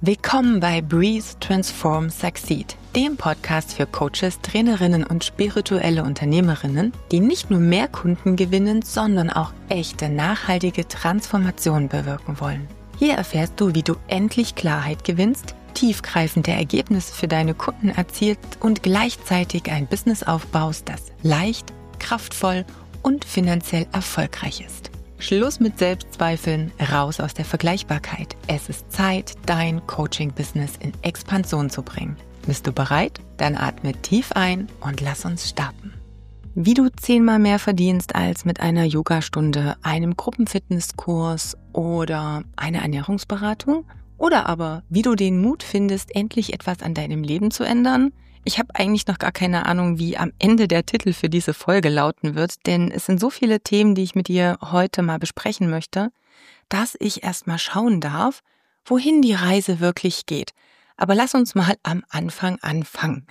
Willkommen bei Breathe, Transform, Succeed, dem Podcast für Coaches, Trainerinnen und spirituelle Unternehmerinnen, die nicht nur mehr Kunden gewinnen, sondern auch echte, nachhaltige Transformation bewirken wollen. Hier erfährst du, wie du endlich Klarheit gewinnst, tiefgreifende Ergebnisse für deine Kunden erzielst und gleichzeitig ein Business aufbaust, das leicht, kraftvoll und finanziell erfolgreich ist. Schluss mit Selbstzweifeln, raus aus der Vergleichbarkeit. Es ist Zeit, dein Coaching-Business in Expansion zu bringen. Bist du bereit? Dann atme tief ein und lass uns starten. Wie du 10-mal mehr verdienst als mit einer Yogastunde, einem Gruppenfitnesskurs oder einer Ernährungsberatung? Oder aber, wie du den Mut findest, endlich etwas an deinem Leben zu ändern? Ich habe eigentlich noch gar keine Ahnung, wie am Ende der Titel für diese Folge lauten wird, denn es sind so viele Themen, die ich mit dir heute mal besprechen möchte, dass ich erst mal schauen darf, wohin die Reise wirklich geht. Aber lass uns mal am Anfang anfangen.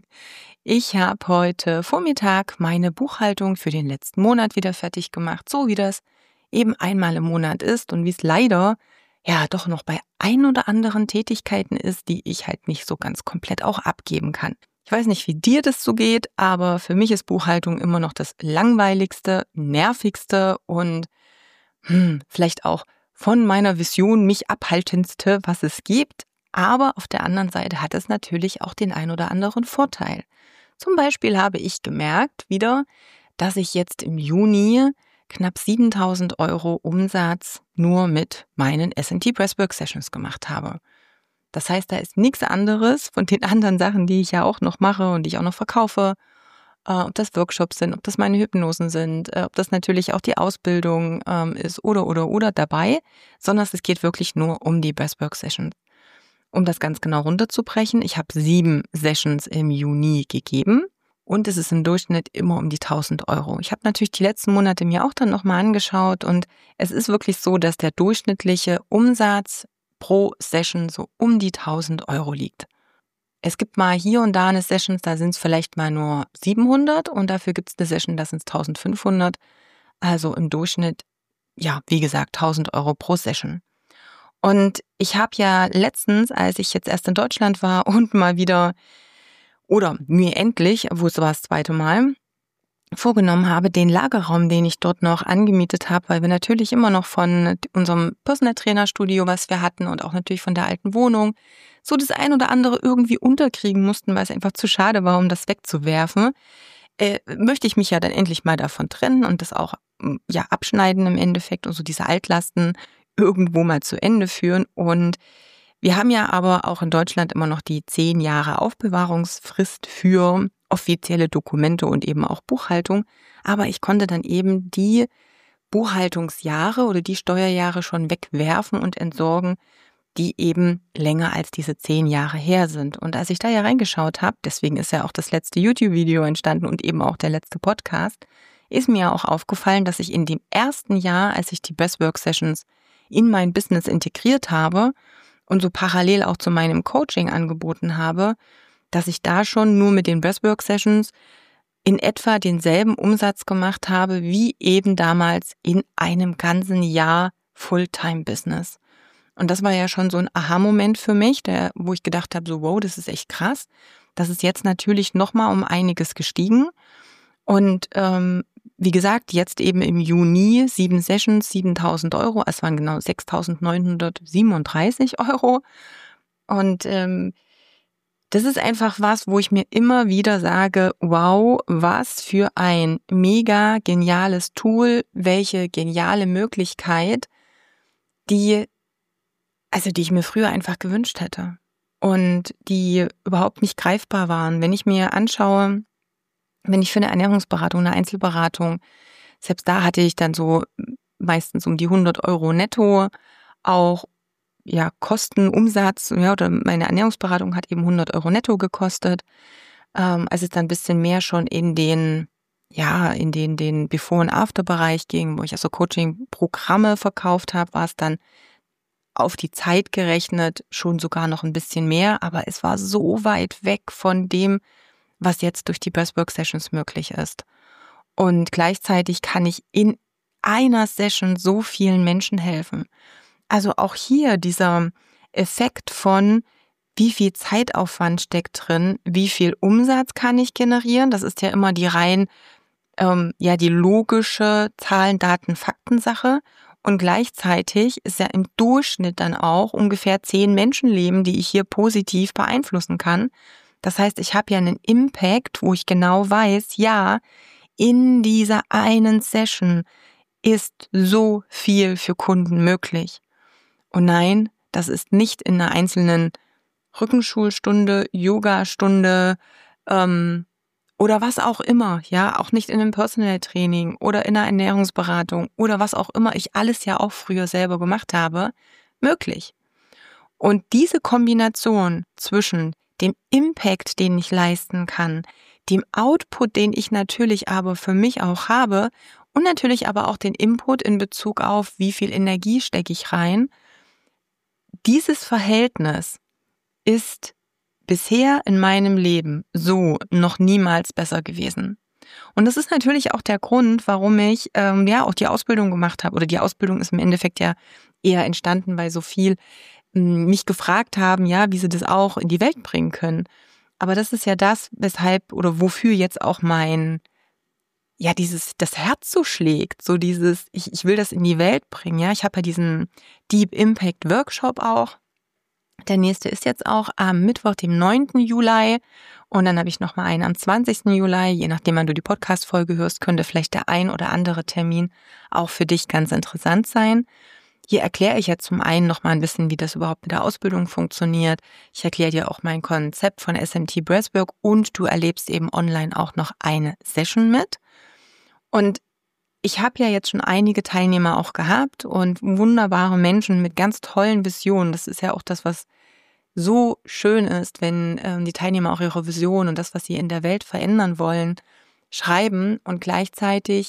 Ich habe heute Vormittag meine Buchhaltung für den letzten Monat wieder fertig gemacht, so wie das eben einmal im Monat ist und wie es leider ja doch noch bei ein oder anderen Tätigkeiten ist, die ich halt nicht so ganz komplett auch abgeben kann. Ich weiß nicht, wie dir das so geht, aber für mich ist Buchhaltung immer noch das langweiligste, nervigste und vielleicht auch von meiner Vision mich abhaltendste, was es gibt. Aber auf der anderen Seite hat es natürlich auch den ein oder anderen Vorteil. Zum Beispiel habe ich gemerkt wieder, dass ich jetzt im Juni knapp 7.000 € Umsatz nur mit meinen S&T Breathwork Sessions gemacht habe. Das heißt, da ist nichts anderes von den anderen Sachen, die ich ja auch noch mache und die ich auch noch verkaufe, ob das Workshops sind, ob das meine Hypnosen sind, ob das natürlich auch die Ausbildung ist oder dabei, sondern es geht wirklich nur um die Breathwork Sessions. Um das ganz genau runterzubrechen, ich habe 7 Sessions im Juni gegeben. Und es ist im Durchschnitt immer um die 1.000 €. Ich habe natürlich die letzten Monate mir auch dann nochmal angeschaut und es ist wirklich so, dass der durchschnittliche Umsatz pro Session so um die 1.000 € liegt. Es gibt mal hier und da eine Session, da sind es vielleicht mal nur 700 und dafür gibt es eine Session, da sind es 1.500. Also im Durchschnitt, ja, wie gesagt, 1.000 € pro Session. Und ich habe ja letztens, als ich jetzt erst in Deutschland war und mal wieder oder mir endlich, wo es war das zweite Mal, vorgenommen habe, den Lagerraum, den ich dort noch angemietet habe, weil wir natürlich immer noch von unserem Personal Trainer Studio, was wir hatten und auch natürlich von der alten Wohnung, so das ein oder andere irgendwie unterkriegen mussten, weil es einfach zu schade war, um das wegzuwerfen, möchte ich mich ja dann endlich mal davon trennen und das auch ja abschneiden im Endeffekt und so diese Altlasten irgendwo mal zu Ende führen. Und wir haben ja aber auch in Deutschland immer noch die 10 Jahre Aufbewahrungsfrist für offizielle Dokumente und eben auch Buchhaltung. Aber ich konnte dann eben die Buchhaltungsjahre oder die Steuerjahre schon wegwerfen und entsorgen, die eben länger als diese 10 Jahre her sind. Und als ich da ja reingeschaut habe, deswegen ist ja auch das letzte YouTube-Video entstanden und eben auch der letzte Podcast, ist mir auch aufgefallen, dass ich in dem ersten Jahr, als ich die Breathwork Sessions in mein Business integriert habe, und so parallel auch zu meinem Coaching angeboten habe, dass ich da schon nur mit den Breathwork Sessions in etwa denselben Umsatz gemacht habe, wie eben damals in einem ganzen Jahr Fulltime-Business. Und das war ja schon so ein Aha-Moment für mich, wo ich gedacht habe, so wow, das ist echt krass. Das ist jetzt natürlich nochmal um einiges gestiegen. Und wie gesagt, jetzt eben im Juni 7 Sessions, 7.000 €, es waren genau 6.937 €. Und das ist einfach was, wo ich mir immer wieder sage, wow, was für ein mega geniales Tool, welche geniale Möglichkeit, die ich mir früher einfach gewünscht hätte und die überhaupt nicht greifbar waren. Wenn ich mir anschaue, wenn ich für eine Ernährungsberatung, eine Einzelberatung, selbst da hatte ich dann so meistens um die 100 € netto, auch ja Kosten, Umsatz, ja, oder meine Ernährungsberatung hat eben 100 € netto gekostet. Als es dann ein bisschen mehr schon in den Before- und After-Bereich ging, wo ich also Coaching-Programme verkauft habe, war es dann auf die Zeit gerechnet schon sogar noch ein bisschen mehr, aber es war so weit weg von dem, was jetzt durch die Breathwork Sessions möglich ist. Und gleichzeitig kann ich in einer Session so vielen Menschen helfen. Also auch hier dieser Effekt von, wie viel Zeitaufwand steckt drin, wie viel Umsatz kann ich generieren. Das ist ja immer die rein, die logische Zahlen, Daten, Fakten-Sache. Und gleichzeitig ist ja im Durchschnitt dann auch ungefähr 10 Menschenleben, die ich hier positiv beeinflussen kann. Das heißt, ich habe ja einen Impact, wo ich genau weiß, ja, in dieser einen Session ist so viel für Kunden möglich. Und nein, das ist nicht in einer einzelnen Rückenschulstunde, Yogastunde, oder was auch immer, ja, auch nicht in einem Personal Training oder in einer Ernährungsberatung oder was auch immer ich alles ja auch früher selber gemacht habe, möglich. Und diese Kombination zwischen dem Impact, den ich leisten kann, dem Output, den ich natürlich aber für mich auch habe und natürlich aber auch den Input in Bezug auf, wie viel Energie stecke ich rein, dieses Verhältnis ist bisher in meinem Leben so noch niemals besser gewesen. Und das ist natürlich auch der Grund, warum ich auch die Ausbildung gemacht habe. Oder die Ausbildung ist im Endeffekt ja eher entstanden, weil so viel mich gefragt haben, ja, wie sie das auch in die Welt bringen können. Aber das ist ja das, weshalb oder wofür jetzt auch das Herz so schlägt, so dieses, ich will das in die Welt bringen, ja. Ich habe ja diesen Deep Impact Workshop auch. Der nächste ist jetzt auch am Mittwoch, dem 9. Juli. Und dann habe ich nochmal einen am 20. Juli. Je nachdem, wann du die Podcast-Folge hörst, könnte vielleicht der ein oder andere Termin auch für dich ganz interessant sein. Hier erkläre ich ja zum einen nochmal ein bisschen, wie das überhaupt mit der Ausbildung funktioniert. Ich erkläre dir auch mein Konzept von SMT Breathwork und du erlebst eben online auch noch eine Session mit. Und ich habe ja jetzt schon einige Teilnehmer auch gehabt und wunderbare Menschen mit ganz tollen Visionen. Das ist ja auch das, was so schön ist, wenn die Teilnehmer auch ihre Vision und das, was sie in der Welt verändern wollen, schreiben. Und gleichzeitig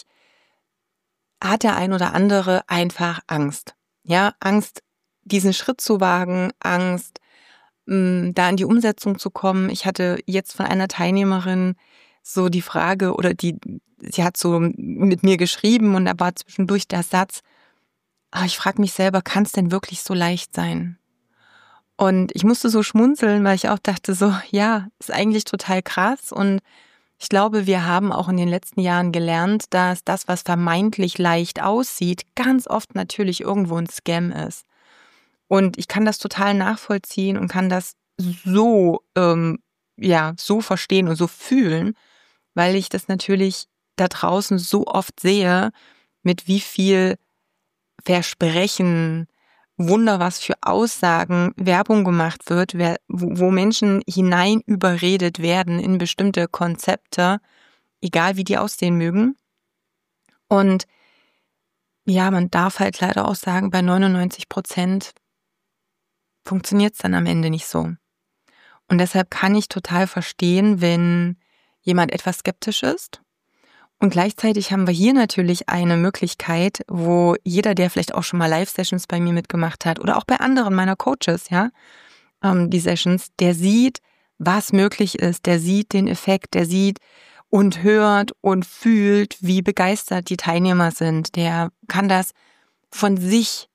hat der ein oder andere einfach Angst. Ja, Angst, diesen Schritt zu wagen, Angst, da in die Umsetzung zu kommen. Ich hatte jetzt von einer Teilnehmerin so die Frage sie hat so mit mir geschrieben und da war zwischendurch der Satz, ich frage mich selber, kann es denn wirklich so leicht sein? Und ich musste so schmunzeln, weil ich auch dachte so, ja, ist eigentlich total krass und ich glaube, wir haben auch in den letzten Jahren gelernt, dass das, was vermeintlich leicht aussieht, ganz oft natürlich irgendwo ein Scam ist. Und ich kann das total nachvollziehen und kann das so verstehen und so fühlen, weil ich das natürlich da draußen so oft sehe, mit wie viel Versprechen, Wunder, was für Aussagen Werbung gemacht wird, wo Menschen hinein überredet werden in bestimmte Konzepte, egal wie die aussehen mögen. Und ja, man darf halt leider auch sagen, bei 99% funktioniert es dann am Ende nicht so. Und deshalb kann ich total verstehen, wenn jemand etwas skeptisch ist. Und gleichzeitig haben wir hier natürlich eine Möglichkeit, wo jeder, der vielleicht auch schon mal Live-Sessions bei mir mitgemacht hat oder auch bei anderen meiner Coaches, ja, die Sessions, der sieht, was möglich ist, der sieht den Effekt, der sieht und hört und fühlt, wie begeistert die Teilnehmer sind. Der kann das von sich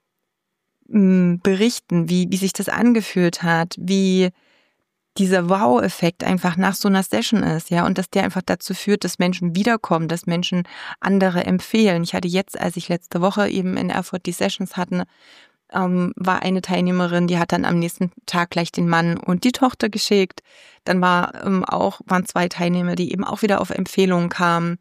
berichten, wie sich das angefühlt hat, wie dieser Wow-Effekt einfach nach so einer Session ist, ja, und dass der einfach dazu führt, dass Menschen wiederkommen, dass Menschen andere empfehlen. Ich hatte jetzt, als ich letzte Woche eben in Erfurt die Sessions hatten, war eine Teilnehmerin, die hat dann am nächsten Tag gleich den Mann und die Tochter geschickt. Dann waren 2 Teilnehmer, die eben auch wieder auf Empfehlungen kamen,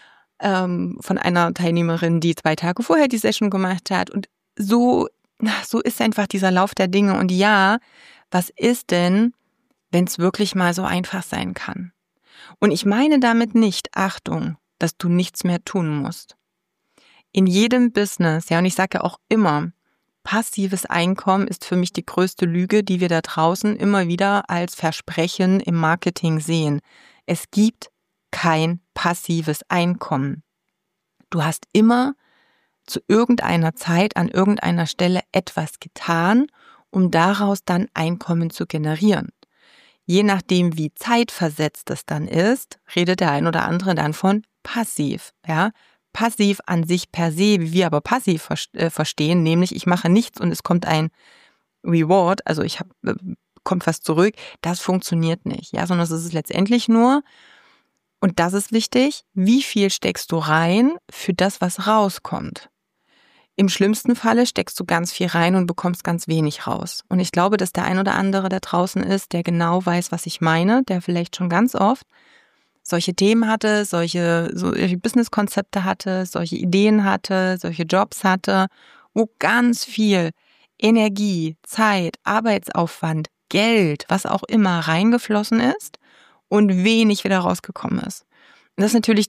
von einer Teilnehmerin, die 2 Tage vorher die Session gemacht hat. Und so ist einfach dieser Lauf der Dinge. Und ja, was ist denn, wenn es wirklich mal so einfach sein kann? Und ich meine damit nicht, Achtung, dass du nichts mehr tun musst. In jedem Business, ja, und ich sage ja auch immer, passives Einkommen ist für mich die größte Lüge, die wir da draußen immer wieder als Versprechen im Marketing sehen. Es gibt kein passives Einkommen. Du hast immer zu irgendeiner Zeit an irgendeiner Stelle etwas getan, um daraus dann Einkommen zu generieren. Je nachdem, wie zeitversetzt es dann ist, redet der ein oder andere dann von passiv. Ja? Passiv an sich per se, wie wir aber passiv verstehen, nämlich ich mache nichts und es kommt ein Reward, also kommt was zurück, das funktioniert nicht, ja, sondern es ist letztendlich nur, und das ist wichtig, wie viel steckst du rein für das, was rauskommt. Im schlimmsten Falle steckst du ganz viel rein und bekommst ganz wenig raus. Und ich glaube, dass der ein oder andere da draußen ist, der genau weiß, was ich meine, der vielleicht schon ganz oft solche Themen hatte, solche Businesskonzepte hatte, solche Ideen hatte, solche Jobs hatte, wo ganz viel Energie, Zeit, Arbeitsaufwand, Geld, was auch immer reingeflossen ist und wenig wieder rausgekommen ist. Und das ist natürlich,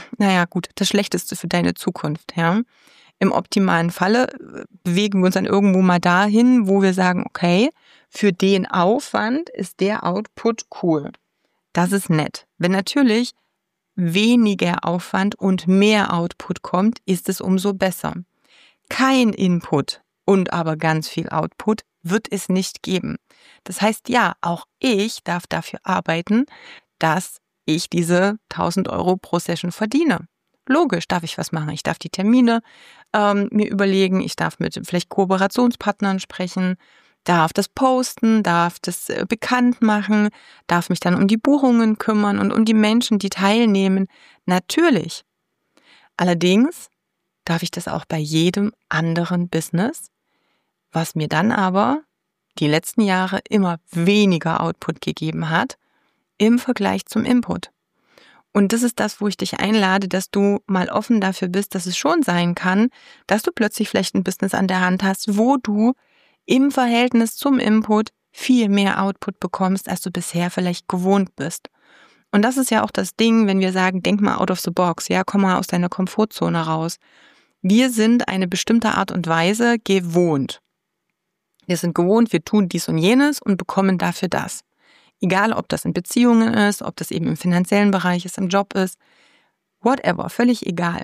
das Schlechteste für deine Zukunft, ja. Im optimalen Falle bewegen wir uns dann irgendwo mal dahin, wo wir sagen, okay, für den Aufwand ist der Output cool. Das ist nett. Wenn natürlich weniger Aufwand und mehr Output kommt, ist es umso besser. Kein Input und aber ganz viel Output wird es nicht geben. Das heißt, ja, auch ich darf dafür arbeiten, dass ich diese 1.000 Euro pro Session verdiene. Logisch darf ich was machen. Ich darf die Termine mir überlegen, ich darf mit vielleicht Kooperationspartnern sprechen, darf das posten, darf das bekannt machen, darf mich dann um die Buchungen kümmern und um die Menschen, die teilnehmen. Natürlich. Allerdings darf ich das auch bei jedem anderen Business, was mir dann aber die letzten Jahre immer weniger Output gegeben hat im Vergleich zum Input. Und das ist das, wo ich dich einlade, dass du mal offen dafür bist, dass es schon sein kann, dass du plötzlich vielleicht ein Business an der Hand hast, wo du im Verhältnis zum Input viel mehr Output bekommst, als du bisher vielleicht gewohnt bist. Und das ist ja auch das Ding, wenn wir sagen, denk mal out of the box, ja, komm mal aus deiner Komfortzone raus. Wir sind eine bestimmte Art und Weise gewohnt. Wir sind gewohnt, wir tun dies und jenes und bekommen dafür das. Egal, ob das in Beziehungen ist, ob das eben im finanziellen Bereich ist, im Job ist, whatever, völlig egal.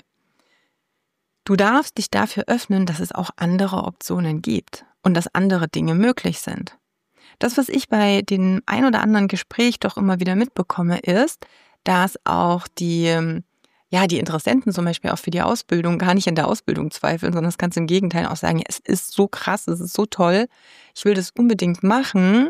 Du darfst dich dafür öffnen, dass es auch andere Optionen gibt und dass andere Dinge möglich sind. Das, was ich bei dem ein oder anderen Gespräch doch immer wieder mitbekomme, ist, dass auch die Interessenten zum Beispiel auch für die Ausbildung gar nicht in der Ausbildung zweifeln, sondern das ganz im Gegenteil auch sagen, es ist so krass, es ist so toll, ich will das unbedingt machen.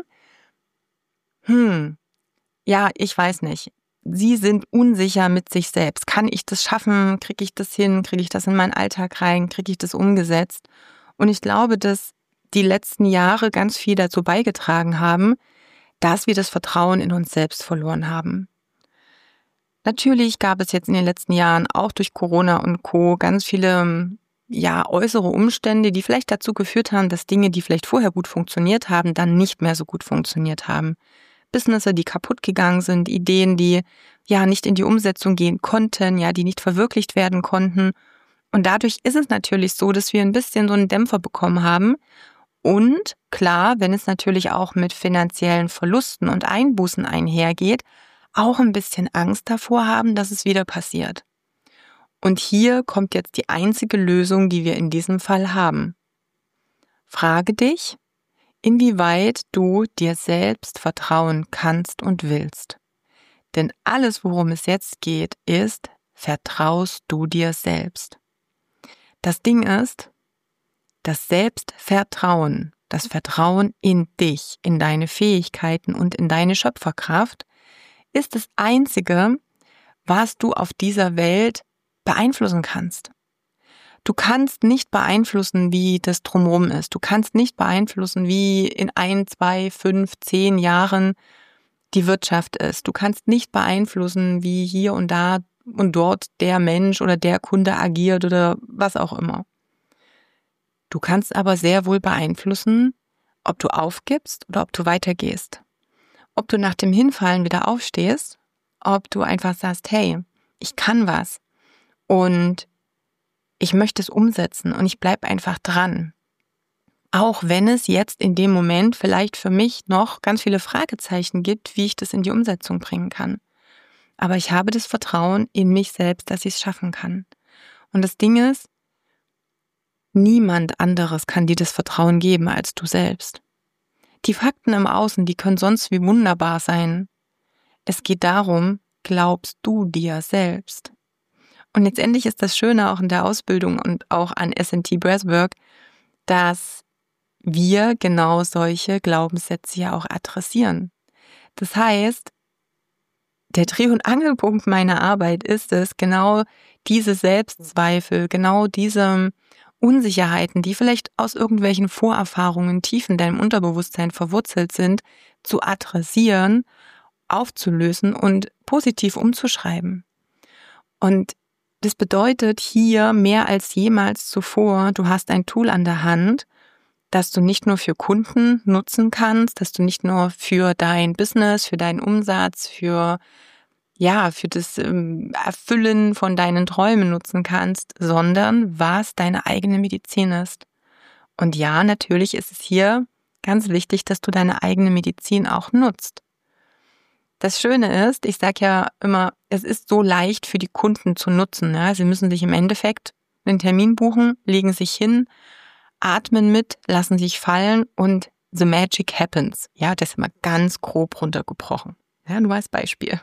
Ich weiß nicht. Sie sind unsicher mit sich selbst. Kann ich das schaffen? Kriege ich das hin? Kriege ich das in meinen Alltag rein? Kriege ich das umgesetzt? Und ich glaube, dass die letzten Jahre ganz viel dazu beigetragen haben, dass wir das Vertrauen in uns selbst verloren haben. Natürlich gab es jetzt in den letzten Jahren auch durch Corona und Co. ganz viele äußere Umstände, die vielleicht dazu geführt haben, dass Dinge, die vielleicht vorher gut funktioniert haben, dann nicht mehr so gut funktioniert haben. Businesses, die kaputt gegangen sind, Ideen, die nicht in die Umsetzung gehen konnten, die nicht verwirklicht werden konnten. Und dadurch ist es natürlich so, dass wir ein bisschen so einen Dämpfer bekommen haben. Und klar, wenn es natürlich auch mit finanziellen Verlusten und Einbußen einhergeht, auch ein bisschen Angst davor haben, dass es wieder passiert. Und hier kommt jetzt die einzige Lösung, die wir in diesem Fall haben. Frage dich, inwieweit du dir selbst vertrauen kannst und willst. Denn alles, worum es jetzt geht, ist, vertraust du dir selbst. Das Ding ist, das Selbstvertrauen, das Vertrauen in dich, in deine Fähigkeiten und in deine Schöpferkraft, ist das Einzige, was du auf dieser Welt beeinflussen kannst. Du kannst nicht beeinflussen, wie das drumherum ist. Du kannst nicht beeinflussen, wie in 1, 2, 5, 10 Jahren die Wirtschaft ist. Du kannst nicht beeinflussen, wie hier und da und dort der Mensch oder der Kunde agiert oder was auch immer. Du kannst aber sehr wohl beeinflussen, ob du aufgibst oder ob du weitergehst. Ob du nach dem Hinfallen wieder aufstehst, ob du einfach sagst, hey, ich kann was und ich möchte es umsetzen und ich bleibe einfach dran. Auch wenn es jetzt in dem Moment vielleicht für mich noch ganz viele Fragezeichen gibt, wie ich das in die Umsetzung bringen kann. Aber ich habe das Vertrauen in mich selbst, dass ich es schaffen kann. Und das Ding ist, niemand anderes kann dir das Vertrauen geben als du selbst. Die Fakten im Außen, die können sonst wie wunderbar sein. Es geht darum, glaubst du dir selbst? Und letztendlich ist das Schöne auch in der Ausbildung und auch an S&T Breathwork, dass wir genau solche Glaubenssätze ja auch adressieren. Das heißt, der Dreh- und Angelpunkt meiner Arbeit ist es, genau diese Selbstzweifel, genau diese Unsicherheiten, die vielleicht aus irgendwelchen Vorerfahrungen tief in deinem Unterbewusstsein verwurzelt sind, zu adressieren, aufzulösen und positiv umzuschreiben. Und das bedeutet hier mehr als jemals zuvor, du hast ein Tool an der Hand, das du nicht nur für Kunden nutzen kannst, dass du nicht nur für dein Business, für deinen Umsatz, für das Erfüllen von deinen Träumen nutzen kannst, sondern was deine eigene Medizin ist. Und ja, natürlich ist es hier ganz wichtig, dass du deine eigene Medizin auch nutzt. Das Schöne ist, ich sage ja immer, es ist so leicht für die Kunden zu nutzen. Ja? Sie müssen sich im Endeffekt einen Termin buchen, legen sich hin, atmen mit, lassen sich fallen und the magic happens. Ja, das ist immer ganz grob runtergebrochen. Ja, nur als Beispiel.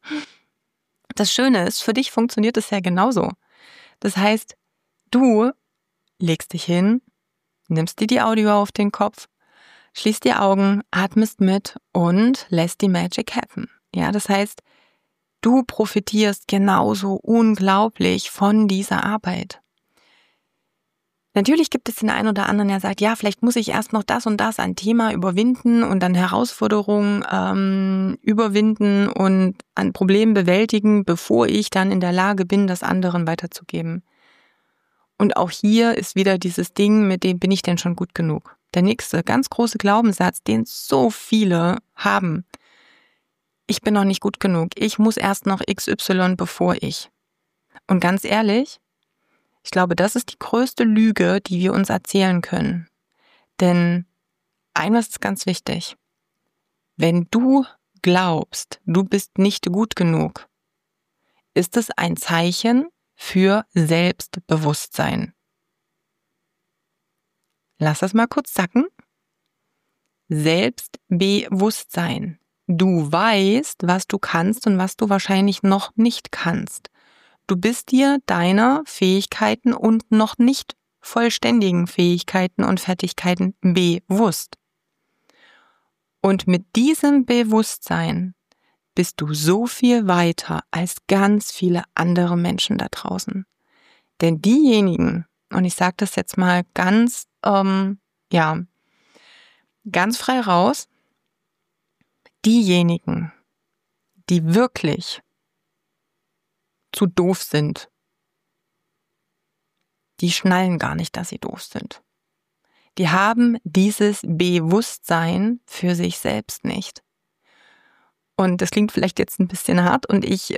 Das Schöne ist, für dich funktioniert es ja genauso. Das heißt, du legst dich hin, nimmst dir die Audio auf den Kopf, schließt die Augen, atmest mit und lässt die Magic happen. Ja, das heißt, du profitierst genauso unglaublich von dieser Arbeit. Natürlich gibt es den einen oder anderen, der sagt, ja, vielleicht muss ich erst noch das und das ein Thema überwinden und dann Herausforderungen überwinden und ein Problem bewältigen, bevor ich dann in der Lage bin, das anderen weiterzugeben. Und auch hier ist wieder dieses Ding, mit dem bin ich denn schon gut genug. Der nächste ganz große Glaubenssatz, den so viele haben. Ich bin noch nicht gut genug. Ich muss erst noch XY, bevor ich. Und ganz ehrlich, ich glaube, das ist die größte Lüge, die wir uns erzählen können. Denn eines ist ganz wichtig. Wenn du glaubst, du bist nicht gut genug, ist es ein Zeichen für Selbstbewusstsein. Lass das mal kurz sacken. Selbstbewusstsein. Du weißt, was du kannst und was du wahrscheinlich noch nicht kannst. Du bist dir deiner Fähigkeiten und noch nicht vollständigen Fähigkeiten und Fertigkeiten bewusst. Und mit diesem Bewusstsein bist du so viel weiter als ganz viele andere Menschen da draußen. Denn diejenigen, und ich sage das jetzt mal ganz frei raus, diejenigen, die wirklich zu doof sind, die schnallen gar nicht, dass sie doof sind. Die haben dieses Bewusstsein für sich selbst nicht. Und das klingt vielleicht jetzt ein bisschen hart und ich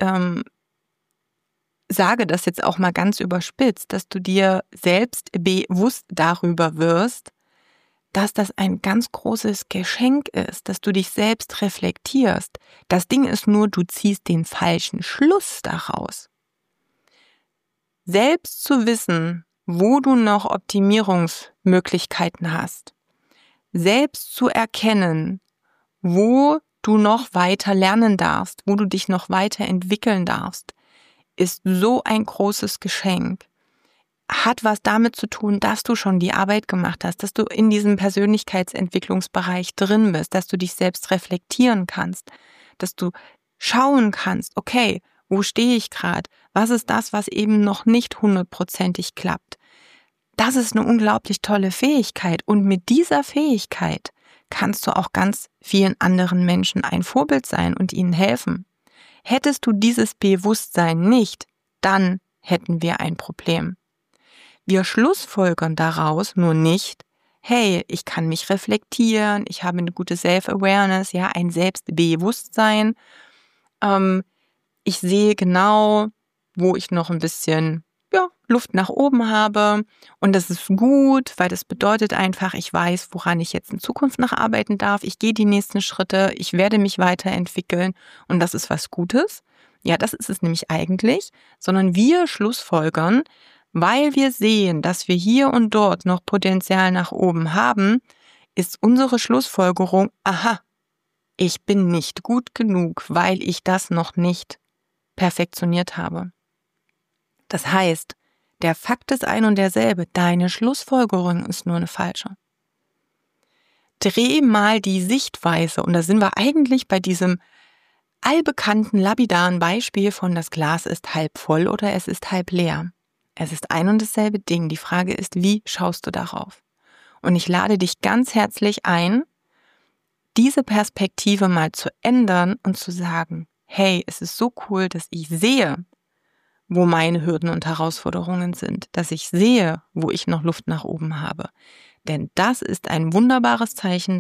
sage das jetzt auch mal ganz überspitzt, dass du dir selbst bewusst darüber wirst, dass das ein ganz großes Geschenk ist, dass du dich selbst reflektierst. Das Ding ist nur, du ziehst den falschen Schluss daraus. Selbst zu wissen, wo du noch Optimierungsmöglichkeiten hast, selbst zu erkennen, wo du noch weiter lernen darfst, wo du dich noch weiter entwickeln darfst, ist so ein großes Geschenk. Hat was damit zu tun, dass du schon die Arbeit gemacht hast, dass du in diesem Persönlichkeitsentwicklungsbereich drin bist, dass du dich selbst reflektieren kannst, dass du schauen kannst, okay, wo stehe ich gerade? Was ist das, was eben noch nicht 100%ig klappt? Das ist eine unglaublich tolle Fähigkeit und mit dieser Fähigkeit kannst du auch ganz vielen anderen Menschen ein Vorbild sein und ihnen helfen. Hättest du dieses Bewusstsein nicht, dann hätten wir ein Problem. Wir schlussfolgern daraus nur nicht, hey, ich kann mich reflektieren, ich habe eine gute Self-Awareness, ja, ein Selbstbewusstsein. Ich sehe genau, wo ich noch ein bisschen Luft nach oben habe und das ist gut, weil das bedeutet einfach, ich weiß, woran ich jetzt in Zukunft noch arbeiten darf. Ich gehe die nächsten Schritte, ich werde mich weiterentwickeln und das ist was Gutes. Ja, das ist es nämlich eigentlich, sondern wir schlussfolgern, weil wir sehen, dass wir hier und dort noch Potenzial nach oben haben, ist unsere Schlussfolgerung, aha, ich bin nicht gut genug, weil ich das noch nicht perfektioniert habe. Das heißt, der Fakt ist ein und derselbe, deine Schlussfolgerung ist nur eine falsche. dreh mal die Sichtweise. Und da sind wir eigentlich bei diesem allbekannten, lapidaren Beispiel von das Glas ist halb voll oder es ist halb leer. Es ist ein und dasselbe Ding. Die Frage ist, wie schaust du darauf? Und ich lade dich ganz herzlich ein, diese Perspektive mal zu ändern und zu sagen, hey, es ist so cool, dass ich sehe, wo meine Hürden und Herausforderungen sind, dass ich sehe, wo ich noch Luft nach oben habe. Denn das ist ein wunderbares Zeichen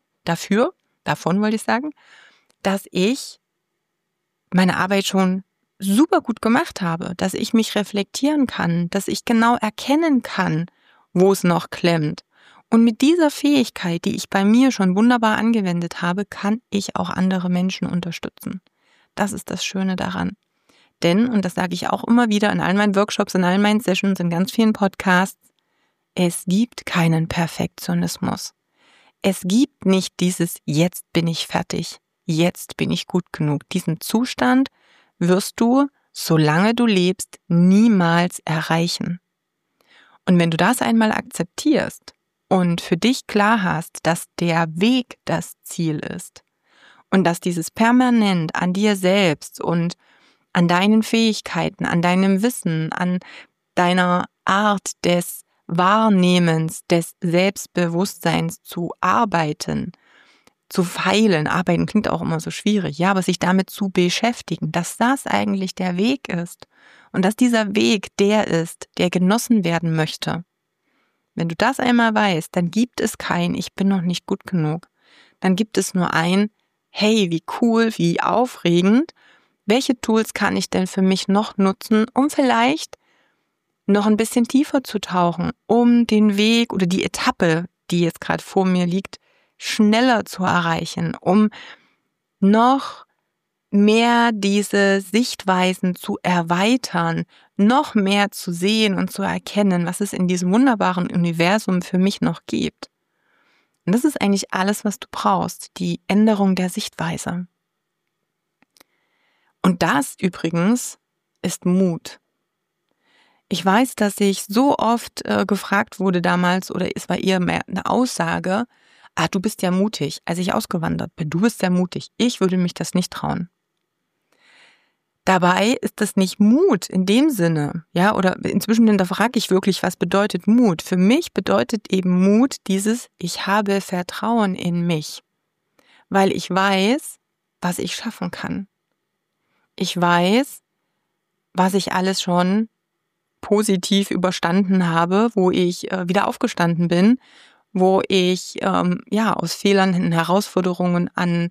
davon wollte ich sagen, dass ich meine Arbeit schon super gut gemacht habe, dass ich mich reflektieren kann, dass ich genau erkennen kann, wo es noch klemmt. Und mit dieser Fähigkeit, die ich bei mir schon wunderbar angewendet habe, kann ich auch andere Menschen unterstützen. Das ist das Schöne daran. Denn, und das sage ich auch immer wieder in all meinen Workshops, in all meinen Sessions, in ganz vielen Podcasts, es gibt keinen Perfektionismus. Es gibt nicht dieses jetzt bin ich fertig, jetzt bin ich gut genug. Diesen Zustand wirst du, solange du lebst, niemals erreichen. Und wenn du das einmal akzeptierst und für dich klar hast, dass der Weg das Ziel ist und dass dieses permanent an dir selbst und an deinen Fähigkeiten, an deinem Wissen, an deiner Art des Wahrnehmens, des Selbstbewusstseins zu arbeiten, zu feilen. Arbeiten klingt auch immer so schwierig, ja, aber sich damit zu beschäftigen, dass das eigentlich der Weg ist und dass dieser Weg der ist, der genossen werden möchte. Wenn du das einmal weißt, dann gibt es kein ich bin noch nicht gut genug. Dann gibt es nur ein hey, wie cool, wie aufregend. Welche Tools kann ich denn für mich noch nutzen, um vielleicht noch ein bisschen tiefer zu tauchen, um den Weg oder die Etappe, die jetzt gerade vor mir liegt, schneller zu erreichen, um noch mehr diese Sichtweisen zu erweitern, noch mehr zu sehen und zu erkennen, was es in diesem wunderbaren Universum für mich noch gibt. Und das ist eigentlich alles, was du brauchst, die Änderung der Sichtweise. Und das übrigens ist Mut. Ich weiß, dass ich so oft gefragt wurde damals, oder es war eher mehr eine Aussage, du bist ja mutig, als ich ausgewandert bin, du bist ja mutig, ich würde mich das nicht trauen. Dabei ist das nicht Mut in dem Sinne, ja, oder inzwischen hinterfrage ich wirklich, was bedeutet Mut? Für mich bedeutet eben Mut dieses, ich habe Vertrauen in mich, weil ich weiß, was ich schaffen kann. Ich weiß, was ich alles schon positiv überstanden habe, wo ich wieder aufgestanden bin, wo ich aus Fehlern und Herausforderungen an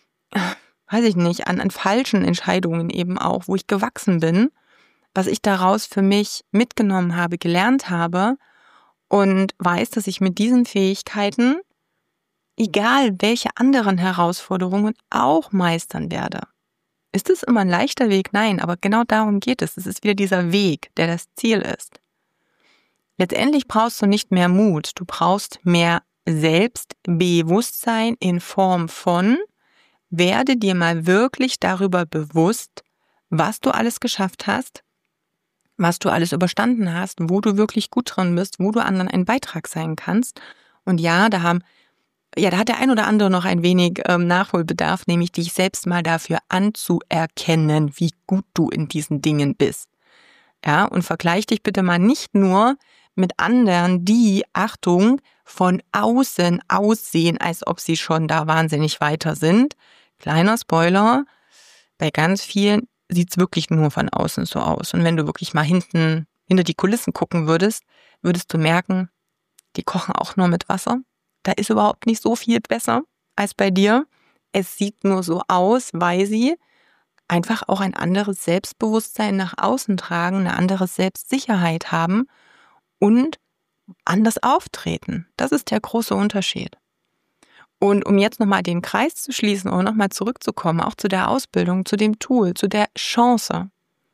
falschen Entscheidungen eben auch, wo ich gewachsen bin, was ich daraus für mich mitgenommen habe, gelernt habe und weiß, dass ich mit diesen Fähigkeiten, egal welche anderen Herausforderungen, auch meistern werde. Ist es immer ein leichter Weg? Nein, aber genau darum geht es. Es ist wieder dieser Weg, der das Ziel ist. Letztendlich brauchst du nicht mehr Mut, du brauchst mehr Selbstbewusstsein in Form von, werde dir mal wirklich darüber bewusst, was du alles geschafft hast, was du alles überstanden hast, wo du wirklich gut drin bist, wo du anderen ein Beitrag sein kannst. Und da hat der ein oder andere noch ein wenig Nachholbedarf, nämlich dich selbst mal dafür anzuerkennen, wie gut du in diesen Dingen bist. Ja, und vergleich dich bitte mal nicht nur mit anderen, die, Achtung, von außen aussehen, als ob sie schon da wahnsinnig weiter sind. Kleiner Spoiler, bei ganz vielen sieht's wirklich nur von außen so aus. Und wenn du wirklich mal hinter die Kulissen gucken würdest du merken, die kochen auch nur mit Wasser. Da ist überhaupt nicht so viel besser als bei dir. Es sieht nur so aus, weil sie einfach auch ein anderes Selbstbewusstsein nach außen tragen, eine andere Selbstsicherheit haben und anders auftreten. Das ist der große Unterschied. Und um jetzt nochmal den Kreis zu schließen oder nochmal zurückzukommen, auch zu der Ausbildung, zu dem Tool, zu der Chance.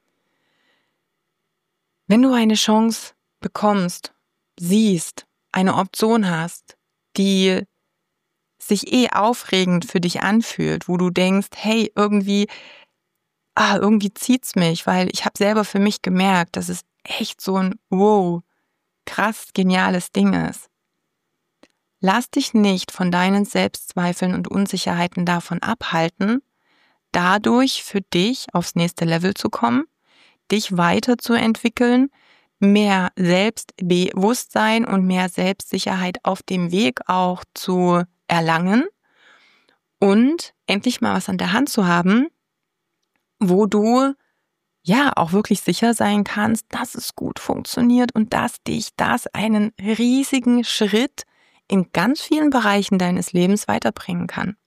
Wenn du eine Chance bekommst, siehst, eine Option hast, die sich aufregend für dich anfühlt, wo du denkst, hey, irgendwie zieht's mich, weil ich habe selber für mich gemerkt, dass es echt so ein wow, krass geniales Ding ist. lass dich nicht von deinen Selbstzweifeln und Unsicherheiten davon abhalten, dadurch für dich aufs nächste Level zu kommen, dich weiterzuentwickeln, mehr Selbstbewusstsein und mehr Selbstsicherheit auf dem Weg auch zu erlangen und endlich mal was an der Hand zu haben, wo du ja auch wirklich sicher sein kannst, dass es gut funktioniert und dass dich das einen riesigen Schritt in ganz vielen Bereichen deines Lebens weiterbringen kann.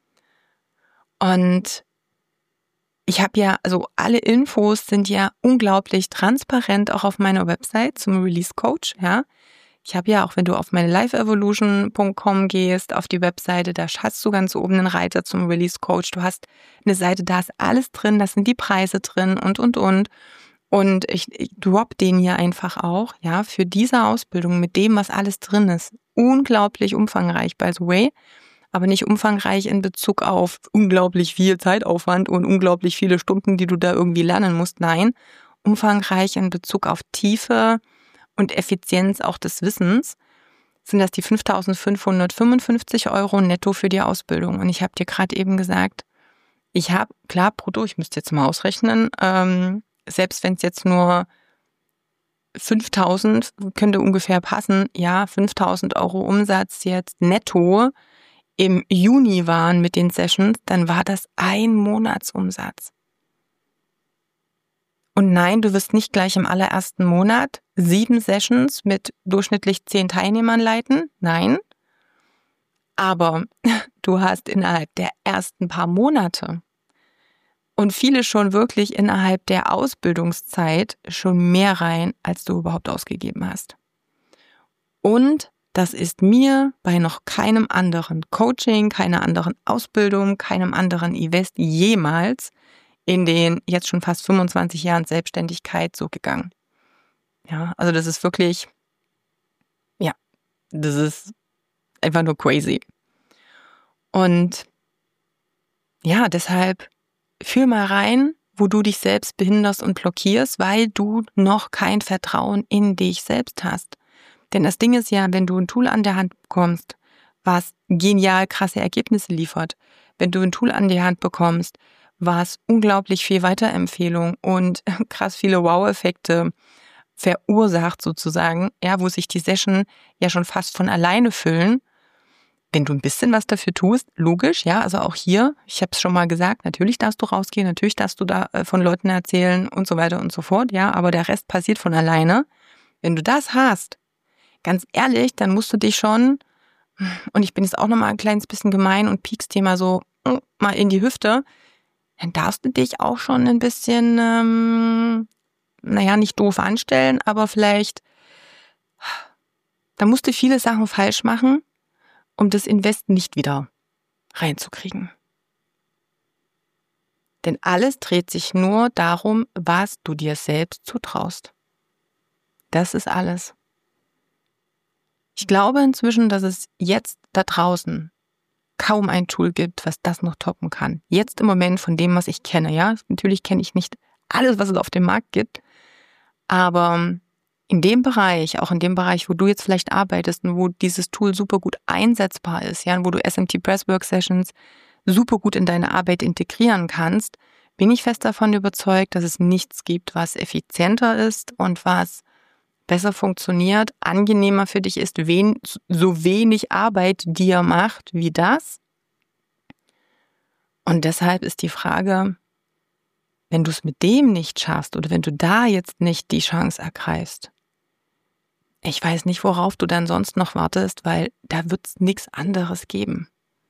Und ich habe ja, also alle Infos sind ja unglaublich transparent auch auf meiner Website zum Release Coach, ja. Ich habe ja auch, wenn du auf meine liveevolution.com gehst, auf die Webseite, da hast du ganz oben einen Reiter zum Release Coach. Du hast eine Seite, da ist alles drin, da sind die Preise drin und. Und ich drop den hier einfach auch, ja, für diese Ausbildung mit dem, was alles drin ist. Unglaublich umfangreich, by the way. Aber nicht umfangreich in Bezug auf unglaublich viel Zeitaufwand und unglaublich viele Stunden, die du da irgendwie lernen musst. Nein, umfangreich in Bezug auf Tiefe und Effizienz auch des Wissens. Sind das die 5.555 € netto für die Ausbildung. Und ich habe dir gerade eben gesagt, ich habe, klar, brutto, ich müsste jetzt mal ausrechnen, selbst wenn es jetzt nur 5.000 könnte ungefähr passen, ja, 5.000 € Umsatz jetzt netto im Juni waren mit den Sessions, dann war das ein Monatsumsatz. Und nein, du wirst nicht gleich im allerersten Monat 7 Sessions mit durchschnittlich 10 Teilnehmern leiten. Nein. Aber du hast innerhalb der ersten paar Monate und viele schon wirklich innerhalb der Ausbildungszeit schon mehr rein, als du überhaupt ausgegeben hast. Und das ist mir bei noch keinem anderen Coaching, keiner anderen Ausbildung, keinem anderen Invest jemals in den jetzt schon fast 25 Jahren Selbstständigkeit so gegangen. Ja, also das ist wirklich, ja, das ist einfach nur crazy. Und ja, deshalb fühl mal rein, wo du dich selbst behinderst und blockierst, weil du noch kein Vertrauen in dich selbst hast. Denn das Ding ist ja, wenn du ein Tool an der Hand bekommst, was genial krasse Ergebnisse liefert, wenn du ein Tool an die Hand bekommst, was unglaublich viel Weiterempfehlung und krass viele Wow-Effekte verursacht sozusagen, ja, wo sich die Session ja schon fast von alleine füllen, wenn du ein bisschen was dafür tust, logisch, ja, also auch hier, ich habe es schon mal gesagt, natürlich darfst du rausgehen, natürlich darfst du da von Leuten erzählen und so weiter und so fort, ja, aber der Rest passiert von alleine. Wenn du das hast, ganz ehrlich, dann musst du dich schon, und ich bin jetzt auch nochmal ein kleines bisschen gemein und piekst dir mal so mal in die Hüfte, dann darfst du dich auch schon ein bisschen, nicht doof anstellen, aber vielleicht, da musst du viele Sachen falsch machen, um das Invest nicht wieder reinzukriegen. Denn alles dreht sich nur darum, was du dir selbst zutraust. Das ist alles. Ich glaube inzwischen, dass es jetzt da draußen kaum ein Tool gibt, was das noch toppen kann. Jetzt im Moment von dem, was ich kenne. Ja, natürlich kenne ich nicht alles, was es auf dem Markt gibt, aber in dem Bereich, auch in dem Bereich, wo du jetzt vielleicht arbeitest und wo dieses Tool super gut einsetzbar ist, ja, und wo du SMT Presswork Sessions super gut in deine Arbeit integrieren kannst, bin ich fest davon überzeugt, dass es nichts gibt, was effizienter ist und was besser funktioniert, angenehmer für dich ist, so wenig Arbeit dir macht wie das. Und deshalb ist die Frage, wenn du es mit dem nicht schaffst oder wenn du da jetzt nicht die Chance ergreifst, ich weiß nicht, worauf du dann sonst noch wartest, weil da wird es nichts anderes geben.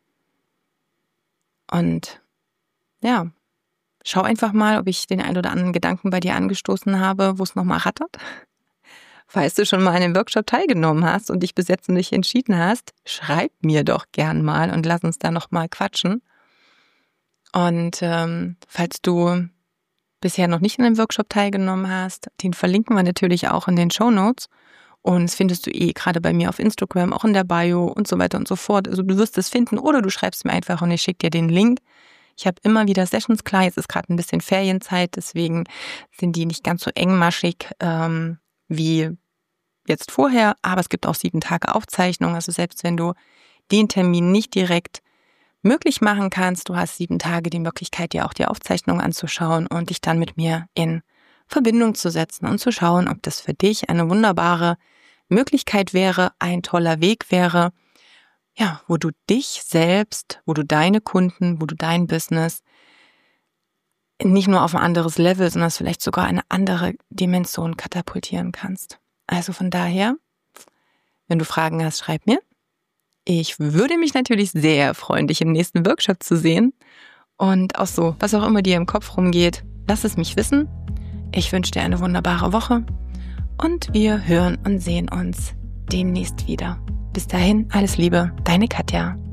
Und ja, schau einfach mal, ob ich den ein oder anderen Gedanken bei dir angestoßen habe, wo es nochmal rattert. Falls du schon mal an einem Workshop teilgenommen hast und dich bis jetzt nicht entschieden hast, schreib mir doch gern mal und lass uns da nochmal quatschen. Und falls du bisher noch nicht an einem Workshop teilgenommen hast, den verlinken wir natürlich auch in den Shownotes. Und das findest du gerade bei mir auf Instagram, auch in der Bio und so weiter und so fort. Also du wirst es finden oder du schreibst mir einfach und ich schicke dir den Link. Ich habe immer wieder Sessions, klar, jetzt ist gerade ein bisschen Ferienzeit, deswegen sind die nicht ganz so engmaschig wie jetzt vorher, aber es gibt auch 7 Tage Aufzeichnung. Also selbst wenn du den Termin nicht direkt möglich machen kannst, du hast 7 Tage die Möglichkeit, dir auch die Aufzeichnung anzuschauen und dich dann mit mir in Verbindung zu setzen und zu schauen, ob das für dich eine wunderbare Möglichkeit wäre, ein toller Weg wäre, ja, wo du dich selbst, wo du deine Kunden, wo du dein Business nicht nur auf ein anderes Level, sondern vielleicht sogar eine andere Dimension katapultieren kannst. Also von daher, wenn du Fragen hast, schreib mir. Ich würde mich natürlich sehr freuen, dich im nächsten Workshop zu sehen. Und auch so, was auch immer dir im Kopf rumgeht, lass es mich wissen. Ich wünsche dir eine wunderbare Woche und wir hören und sehen uns demnächst wieder. Bis dahin, alles Liebe, deine Katja.